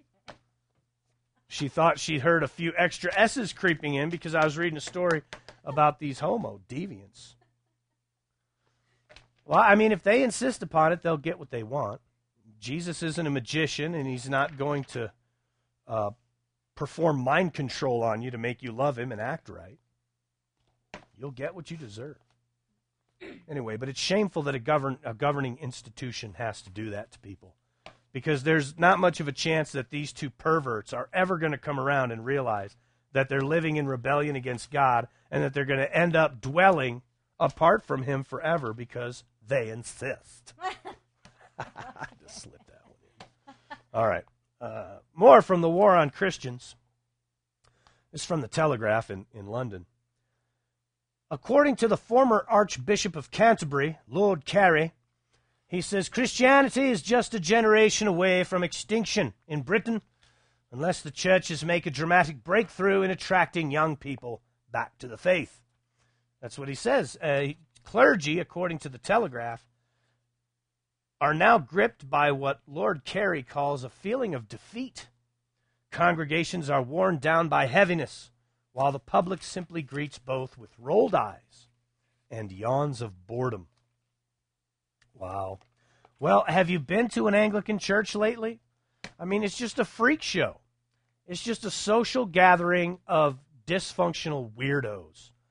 She thought she'd heard a few extra S's creeping in because I was reading a story about these homo deviants. Well, I mean, if they insist upon it, they'll get what they want. Jesus isn't a magician, and he's not going to perform mind control on you to make you love him and act right. You'll get what you deserve. Anyway, but it's shameful that a governing institution has to do that to people. Because there's not much of a chance that these two perverts are ever going to come around and realize that they're living in rebellion against God and that they're going to end up dwelling apart from him forever because they insist. I just slipped that one in. All right. More from the war on Christians. This is from the Telegraph in London. According to the former Archbishop of Canterbury, Lord Carey, he says, Christianity is just a generation away from extinction in Britain unless the churches make a dramatic breakthrough in attracting young people back to the faith. That's what he says. Clergy, according to the Telegraph, are now gripped by what Lord Carey calls a feeling of defeat. Congregations are worn down by heaviness, while the public simply greets both with rolled eyes and yawns of boredom. Wow. Well, have you been to an Anglican church lately? I mean, it's just a freak show. It's just a social gathering of dysfunctional weirdos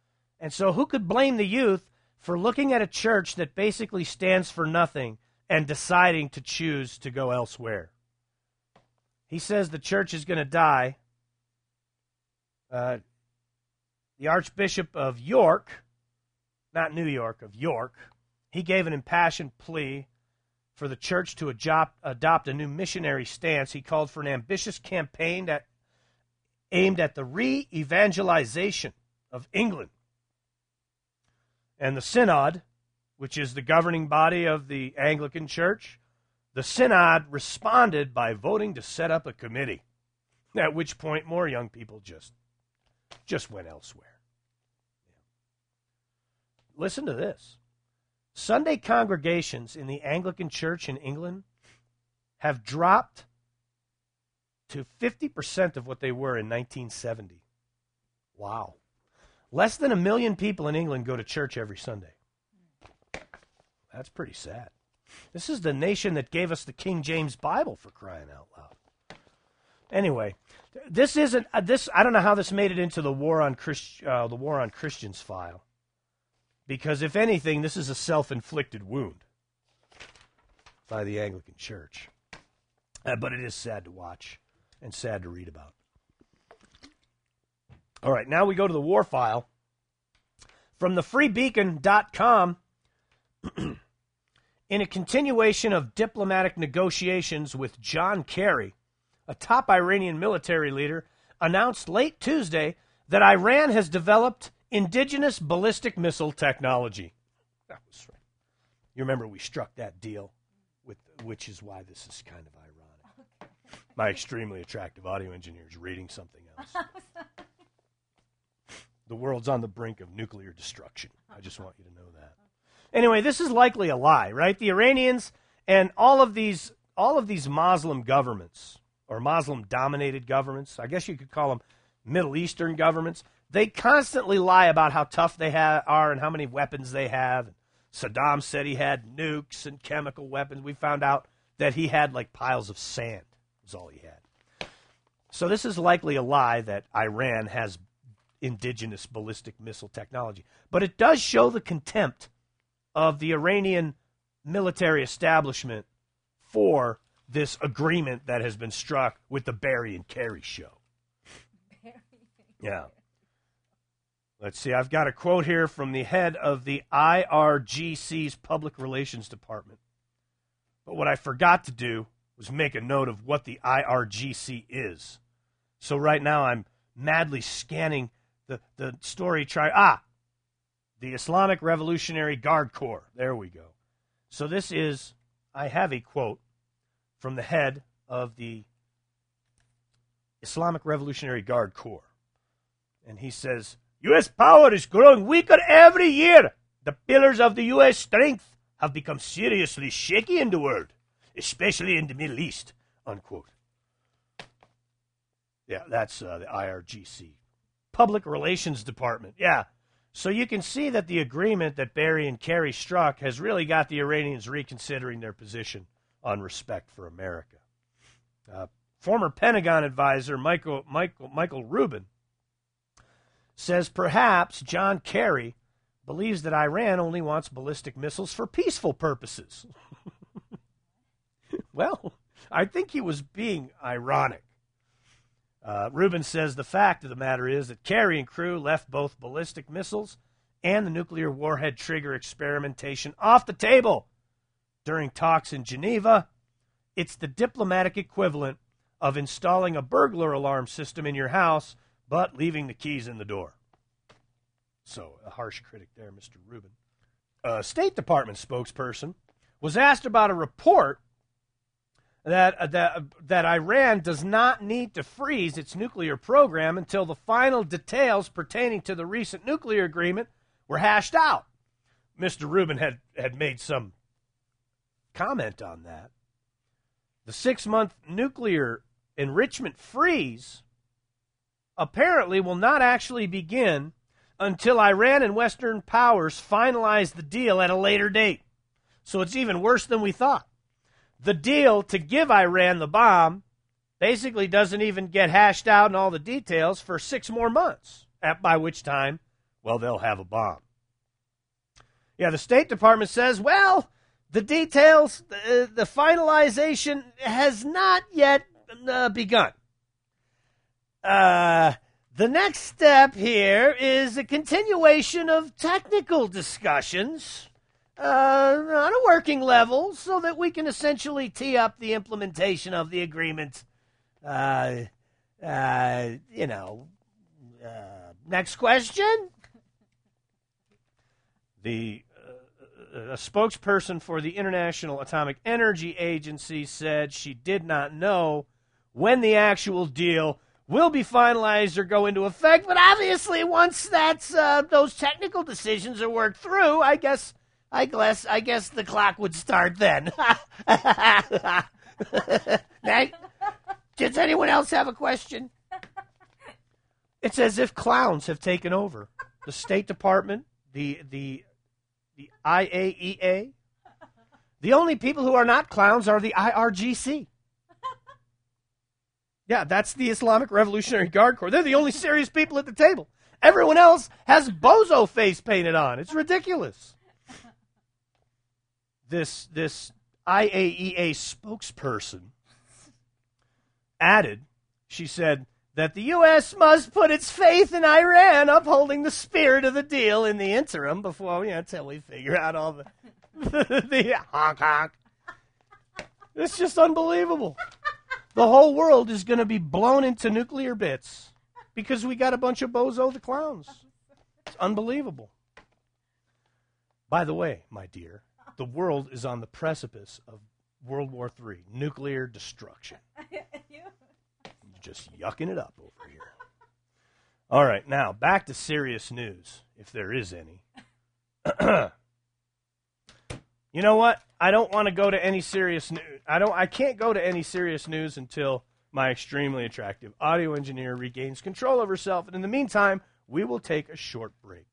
And so who could blame the youth for looking at a church that basically stands for nothing and deciding to choose to go elsewhere? He says the church is going to die. The Archbishop of York, not New York, of York, he gave an impassioned plea for the church to adopt a new missionary stance. He called for an ambitious campaign aimed at the re-evangelization of England. And the Synod, which is the governing body of the Anglican Church, the Synod responded by voting to set up a committee, at which point more young people just went elsewhere. Listen to this. Sunday congregations in the Anglican Church in England have dropped to 50% of what they were in 1970. Wow. Less than 1 million people in England go to church every Sunday. That's pretty sad. This is the nation that gave us the King James Bible, for crying out loud. Anyway, this isn't this. I don't know how this made it into the War on Christians file, because if anything, this is a self-inflicted wound by the Anglican Church. But it is sad to watch and sad to read about. All right, now we go to the war file. From thefreebeacon.com, in a continuation of diplomatic negotiations with John Kerry, a top Iranian military leader announced late Tuesday that Iran has developed indigenous ballistic missile technology. That was right. You remember we struck that deal, which is why this is kind of ironic. Okay. My extremely attractive audio engineer is reading something else. The world's on the brink of nuclear destruction. I just want you to know that. Anyway, this is likely a lie, right? The Iranians and all of these Muslim governments, or Muslim-dominated governments, I guess you could call them Middle Eastern governments, they constantly lie about how tough they are and how many weapons they have. Saddam said he had nukes and chemical weapons. We found out that he had like piles of sand, was all he had. So this is likely a lie that Iran has indigenous ballistic missile technology. But it does show the contempt of the Iranian military establishment for this agreement that has been struck with the Barry and Kerry show. Yeah. Let's see. I've got a quote here from the head of the IRGC's Public Relations Department. But what I forgot to do was make a note of what the IRGC is. So right now I'm madly scanning the story. The Islamic Revolutionary Guard Corps. There we go. So this is, I have a quote from the head of the Islamic Revolutionary Guard Corps. And he says, U.S. power is growing weaker every year. The pillars of the U.S. strength have become seriously shaky in the world, especially in the Middle East, unquote. Yeah, that's the IRGC. Public Relations Department. Yeah. So you can see that the agreement that Barry and Kerry struck has really got the Iranians reconsidering their position on respect for America. Former Pentagon advisor Michael Rubin says perhaps John Kerry believes that Iran only wants ballistic missiles for peaceful purposes. Well, I think he was being ironic. Rubin says the fact of the matter is that Kerry and crew left both ballistic missiles and the nuclear warhead trigger experimentation off the table during talks in Geneva. It's the diplomatic equivalent of installing a burglar alarm system in your house, but leaving the keys in the door. So, a harsh critic there, Mr. Rubin. A State Department spokesperson was asked about a report that Iran does not need to freeze its nuclear program until the final details pertaining to the recent nuclear agreement were hashed out. Mr. Rubin had made some comment on that. The 6-month nuclear enrichment freeze apparently will not actually begin until Iran and Western powers finalize the deal at a later date. So it's even worse than we thought. The deal to give Iran the bomb basically doesn't even get hashed out in all the details for 6 more months, by which time well, they'll have a bomb. Yeah, the State Department says, well, the details, the finalization has not yet begun. The next step here is a continuation of technical discussions on a working level so that we can essentially tee up the implementation of the agreement. Next question. A spokesperson for the International Atomic Energy Agency said she did not know when the actual deal will be finalized or go into effect, but obviously once those technical decisions are worked through, I guess the clock would start then. Does anyone else have a question? It's as if clowns have taken over. The State Department, the IAEA. The only people who are not clowns are the IRGC. Yeah, that's the Islamic Revolutionary Guard Corps. They're the only serious people at the table. Everyone else has bozo face painted on. It's ridiculous. This IAEA spokesperson added, she said, that the U.S. must put its faith in Iran, upholding the spirit of the deal in the interim before, until we figure out all the honk honk. It's just unbelievable. The whole world is going to be blown into nuclear bits because we got a bunch of bozo the clowns. It's unbelievable. By the way, my dear, the world is on the precipice of World War III, nuclear destruction. Just yucking it up over here. All right, now back to serious news, if there is any. You know what? I don't want to go to any serious news. I can't go to any serious news until my extremely attractive audio engineer regains control of herself. And in the meantime, we will take a short break.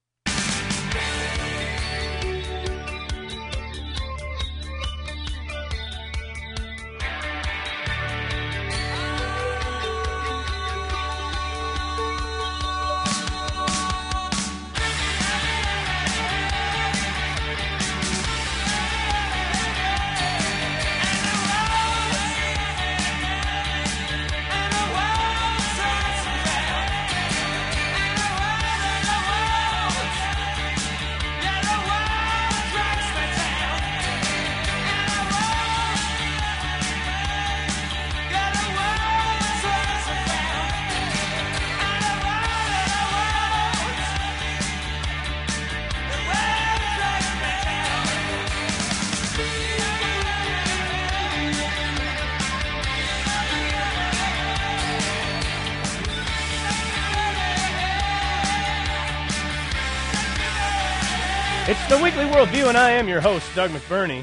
It's the Weekly Worldview, and I am your host, Doug McBurney.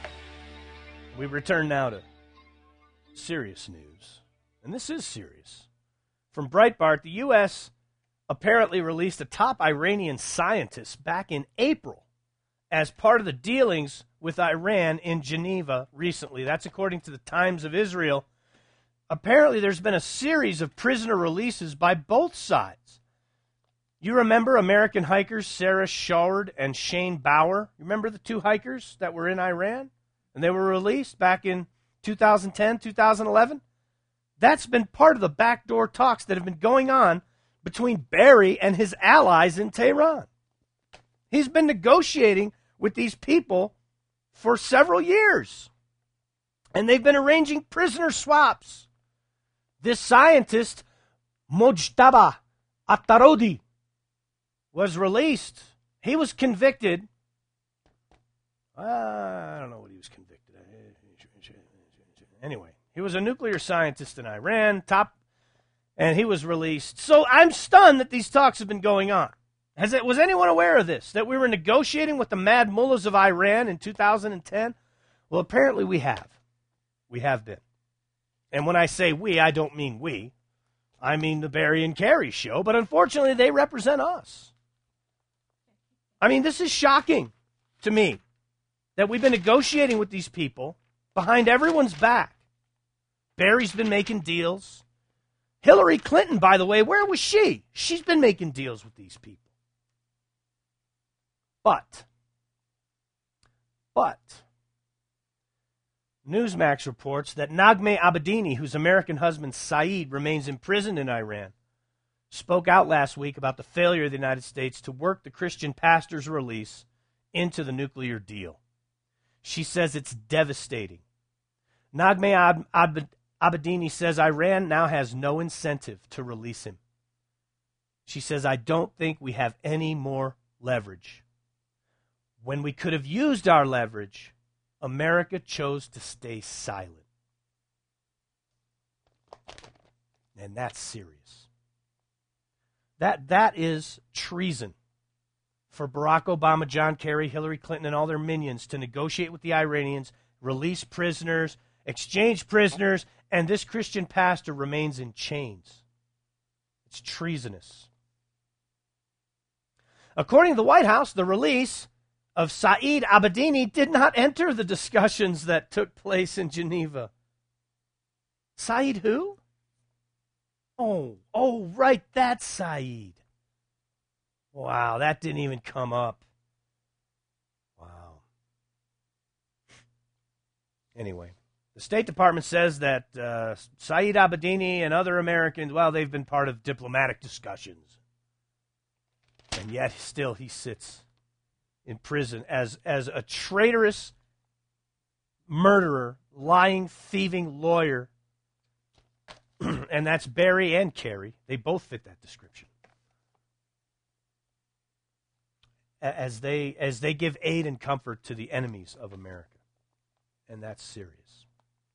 We return now to serious news, and this is serious. From Breitbart, the U.S. apparently released a top Iranian scientist back in April as part of the dealings with Iran in Geneva recently. That's according to the Times of Israel. Apparently, there's been a series of prisoner releases by both sides. You remember American hikers Sarah Shaward and Shane Bauer? You remember the two hikers that were in Iran? And they were released back in 2010, 2011? That's been part of the backdoor talks that have been going on between Barry and his allies in Tehran. He's been negotiating with these people for several years. And they've been arranging prisoner swaps. This scientist, Mojtaba Attarodi, was released. He was convicted. I don't know what he was convicted of. Anyway, he was a nuclear scientist in Iran, and he was released. So I'm stunned that these talks have been going on. Was anyone aware of this, that we were negotiating with the mad mullahs of Iran in 2010? Well, apparently we have. We have been. And when I say we, I don't mean we. I mean the Barry and Carey show, but unfortunately they represent us. I mean, this is shocking to me that we've been negotiating with these people behind everyone's back. Barry's been making deals. Hillary Clinton, by the way, where was she? She's been making deals with these people. But, Newsmax reports that Naghmeh Abedini, whose American husband Saeed remains imprisoned in Iran, spoke out last week about the failure of the United States to work the Christian pastor's release into the nuclear deal. She says it's devastating. Naghmeh Abedini says Iran now has no incentive to release him. She says, I don't think we have any more leverage. When we could have used our leverage, America chose to stay silent. And that's serious. That is treason for Barack Obama, John Kerry, Hillary Clinton, and all their minions to negotiate with the Iranians, release prisoners, exchange prisoners, and this Christian pastor remains in chains. It's treasonous. According to the White House, the release of Saeed Abedini did not enter the discussions that took place in Geneva. Saeed who? Oh, right, that's Saeed. Wow, that didn't even come up. Wow. Anyway, the State Department says that Saeed Abedini and other Americans, well, they've been part of diplomatic discussions. And yet still he sits in prison as a traitorous murderer, lying, thieving lawyer. And that's Barry and Kerry. They both fit that description. As they give aid and comfort to the enemies of America. And that's serious.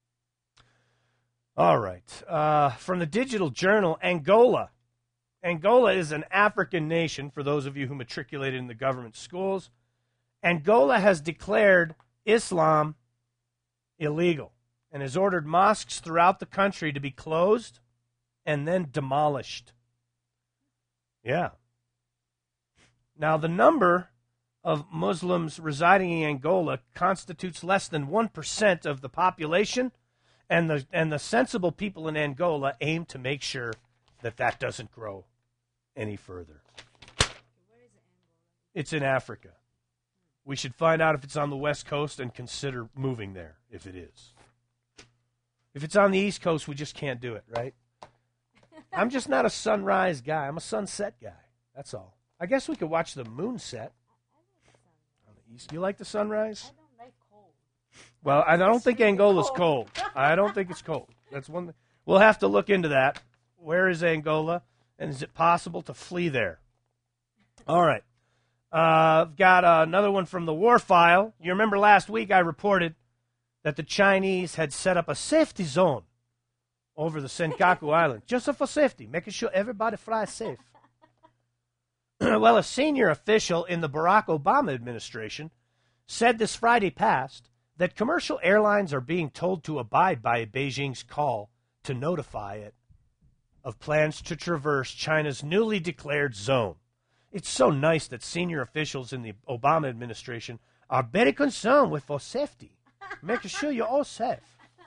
All right. From the Digital Journal, Angola. Angola is an African nation, for those of you who matriculated in the government schools. Angola has declared Islam illegal and has ordered mosques throughout the country to be closed and then demolished. Yeah. Now, the number of Muslims residing in Angola constitutes less than 1% of the population, and the sensible people in Angola aim to make sure that doesn't grow any further. Where is Angola? It's in Africa. We should find out if it's on the West Coast and consider moving there, if it is. If it's on the East Coast, we just can't do it, right? I'm just not a sunrise guy. I'm a sunset guy. That's all. I guess we could watch the moon set on the east. You like the sunrise? I don't like cold. Well, I don't think Angola's cold. I don't think it's cold. That's one thing. We'll have to look into that. Where is Angola, and is it possible to flee there? All right. I've got another one from the War File. You remember last week I reported that the Chinese had set up a safety zone over the Senkaku Island, just for safety, making sure everybody flies safe. Well, a senior official in the Barack Obama administration said this Friday past that commercial airlines are being told to abide by Beijing's call to notify it of plans to traverse China's newly declared zone. It's so nice that senior officials in the Obama administration are very concerned with for safety, making sure you're all safe.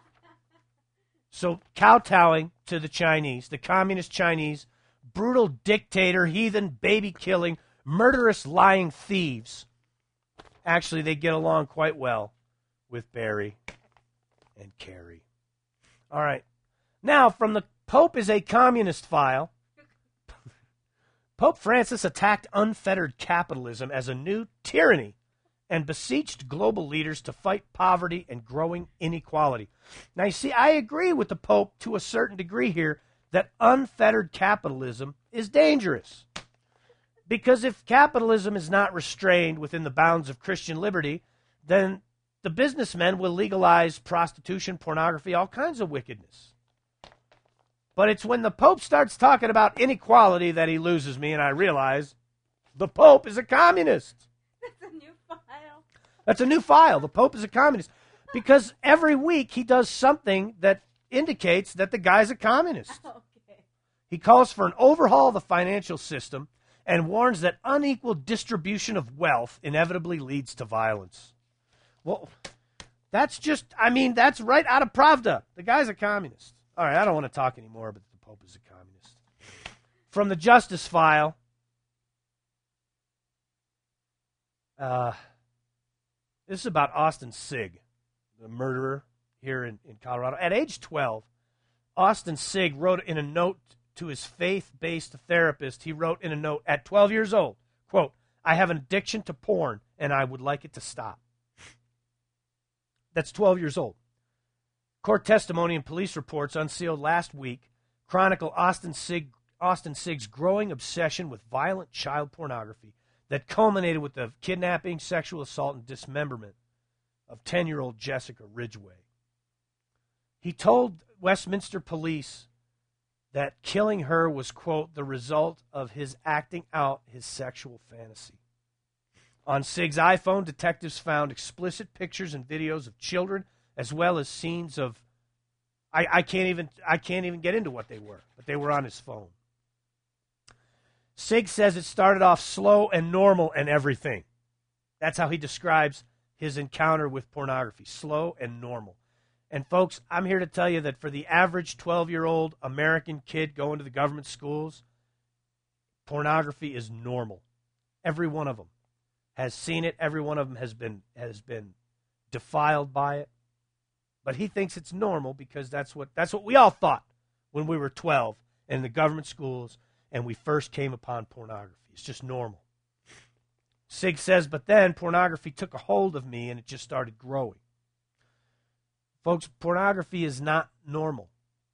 So kowtowing to the Chinese, the communist Chinese, brutal dictator, heathen, baby-killing, murderous, lying thieves. Actually, they get along quite well with Barry and Kerry. All right. Now, from the Pope is a Communist file, Pope Francis attacked unfettered capitalism as a new tyranny and beseeched global leaders to fight poverty and growing inequality. Now, you see, I agree with the Pope to a certain degree here that unfettered capitalism is dangerous. Because if capitalism is not restrained within the bounds of Christian liberty, then the businessmen will legalize prostitution, pornography, all kinds of wickedness. But it's when the Pope starts talking about inequality that he loses me, and I realize the Pope is a communist. That's a new file. That's a new file. The Pope is a communist. Because every week he does something that indicates that the guy's a communist. Okay. He calls for an overhaul of the financial system and warns that unequal distribution of wealth inevitably leads to violence. Well, that's right out of Pravda. The guy's a communist. All right, I don't want to talk anymore, but the Pope is a communist. From the Justice File, This is about Austin Sigg, the murderer here in Colorado. At age 12, Austin Sigg wrote in a note to his faith-based therapist, he wrote in a note, at 12 years old, quote, "I have an addiction to porn, and I would like it to stop." That's 12 years old. Court testimony and police reports unsealed last week chronicle Austin Sigg's growing obsession with violent child pornography that culminated with the kidnapping, sexual assault, and dismemberment of 10-year-old Jessica Ridgway. He told Westminster police that killing her was, quote, the result of his acting out his sexual fantasy. On Sigg's iPhone, detectives found explicit pictures and videos of children, as well as scenes of, I can't even get into what they were, but they were on his phone. Sigg says it started off slow and normal and everything. That's how he describes his encounter with pornography, slow and normal. And folks, I'm here to tell you that for the average 12-year-old American kid going to the government schools, pornography is normal. Every one of them has seen it. Every one of them has been defiled by it. But he thinks it's normal because that's what we all thought when we were 12 in the government schools and we first came upon pornography. It's just normal. Sigg says, but then pornography took a hold of me and it just started growing. Folks, pornography is not normal.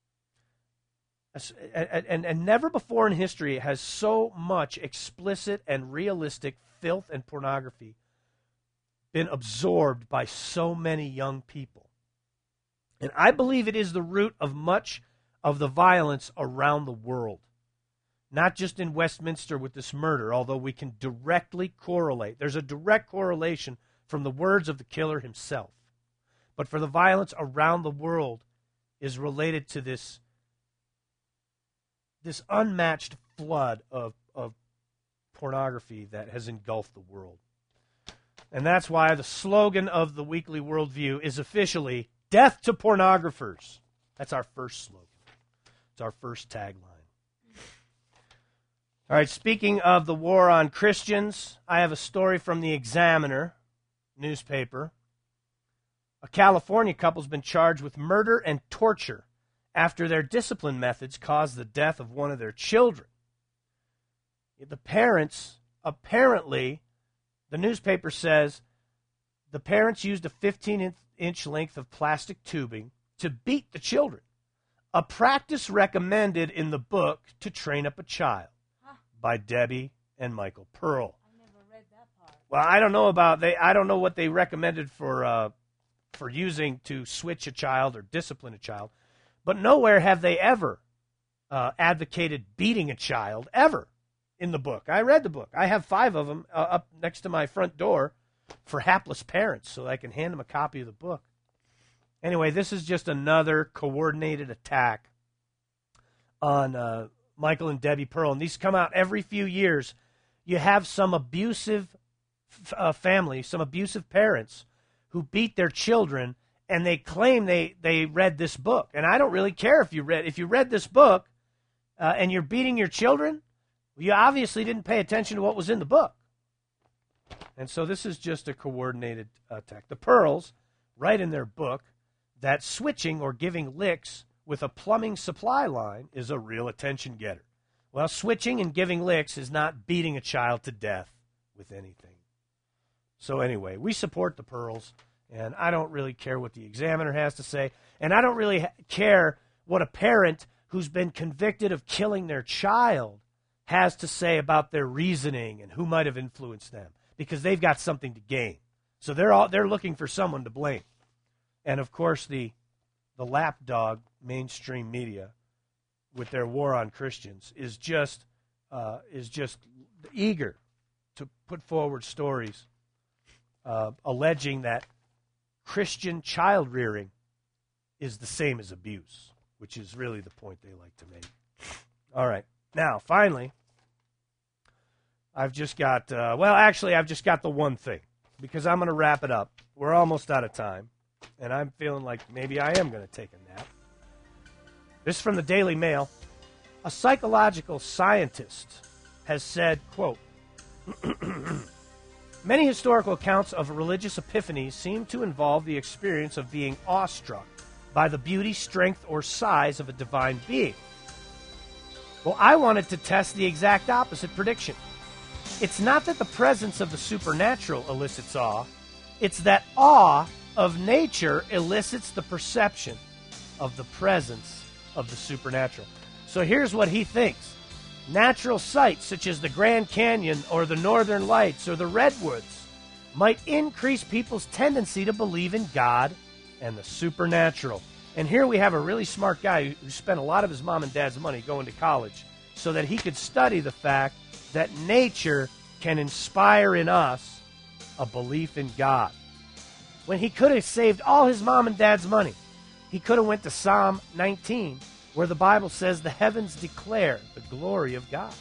And never before in history has so much explicit and realistic filth and pornography been absorbed by so many young people. And I believe it is the root of much of the violence around the world. Not just in Westminster with this murder, although we can directly correlate. There's a direct correlation from the words of the killer himself. But for the violence around the world is related to this unmatched flood of pornography that has engulfed the world. And that's why the slogan of the Weekly Worldview is officially, "Death to Pornographers." That's our first slogan. It's our first tagline. All right, speaking of the war on Christians, I have a story from the Examiner newspaper. A California couple's been charged with murder and torture after their discipline methods caused the death of one of their children. The parents, apparently, the newspaper says, the parents used a 15-inch length of plastic tubing to beat the children, a practice recommended in the book To Train Up a Child by Debbie and Michael Pearl. I never read that part. Well, I don't know what they recommended for using to switch a child or discipline a child, but nowhere have they ever advocated beating a child ever in the book. I read the book. I have 5 of them up next to my front door for hapless parents so I can hand them a copy of the book. Anyway, this is just another coordinated attack on Michael and Debbie Pearl, and these come out every few years. You have some abusive family, some abusive parents who beat their children, and they claim they read this book. And I don't really care if you read this book and you're beating your children, you obviously didn't pay attention to what was in the book. And so this is just a coordinated attack. The Pearls write in their book that switching or giving licks with a plumbing supply line is a real attention getter. Well, switching and giving licks is not beating a child to death with anything. So anyway, we support the Pearls, and I don't really care what the Examiner has to say, and I don't really care what a parent who's been convicted of killing their child has to say about their reasoning and who might have influenced them, because they've got something to gain. So they're looking for someone to blame. And of course, the lapdog mainstream media, with their war on Christians, is just eager to put forward stories alleging that Christian child rearing is the same as abuse, which is really the point they like to make. All right, now finally, I've just got the one thing, because I'm going to wrap it up. We're almost out of time, and I'm feeling like maybe I am going to take a nap. This is from the Daily Mail. A psychological scientist has said, quote, Many historical accounts of religious epiphanies seem to involve the experience of being awestruck by the beauty, strength, or size of a divine being. Well, I wanted to test the exact opposite prediction. It's not that the presence of the supernatural elicits awe, it's that awe of nature elicits the perception of the presence of the supernatural. So here's what he thinks. Natural sights such as the Grand Canyon or the Northern Lights or the Redwoods might increase people's tendency to believe in God and the supernatural. And here we have a really smart guy who spent a lot of his mom and dad's money going to college so that he could study the fact that nature can inspire in us a belief in God. When he could have saved all his mom and dad's money, he could have went to Psalm 19, where the Bible says the heavens declare the glory of God.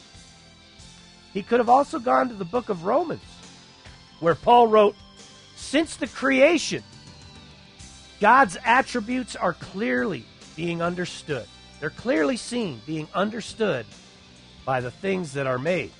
He could have also gone to the book of Romans, where Paul wrote, since the creation, God's attributes are clearly being understood. They're clearly seen, being understood by the things that are made.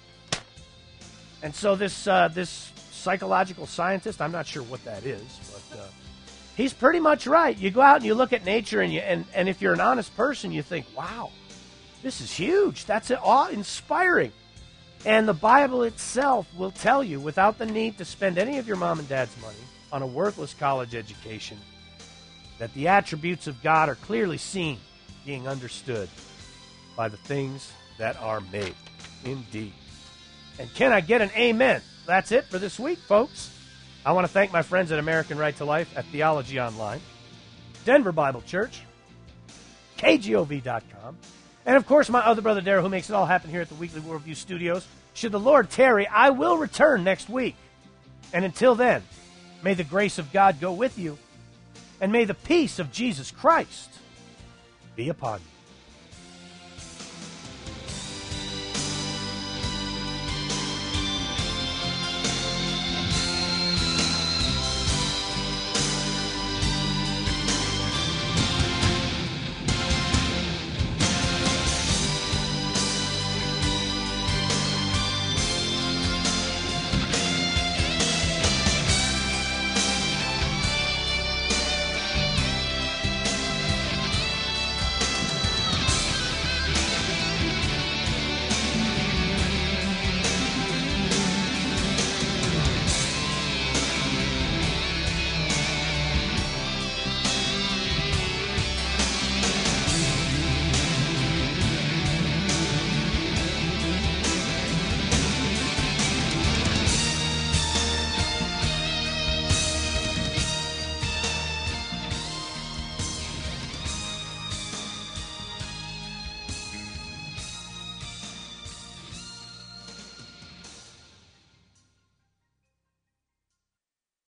And so this psychological scientist, I'm not sure what that is, but he's pretty much right. You go out and you look at nature, and if you're an honest person, you think, wow, this is huge. That's awe-inspiring. And the Bible itself will tell you, without the need to spend any of your mom and dad's money on a worthless college education, that the attributes of God are clearly seen, being understood by the things that are made. Indeed. And can I get an amen? That's it for this week, folks. I want to thank my friends at American Right to Life, at Theology Online, Denver Bible Church, KGOV.com, and, of course, my other brother, Darrell, who makes it all happen here at the Weekly Worldview Studios. Should the Lord tarry, I will return next week. And until then, may the grace of God go with you, and may the peace of Jesus Christ be upon you.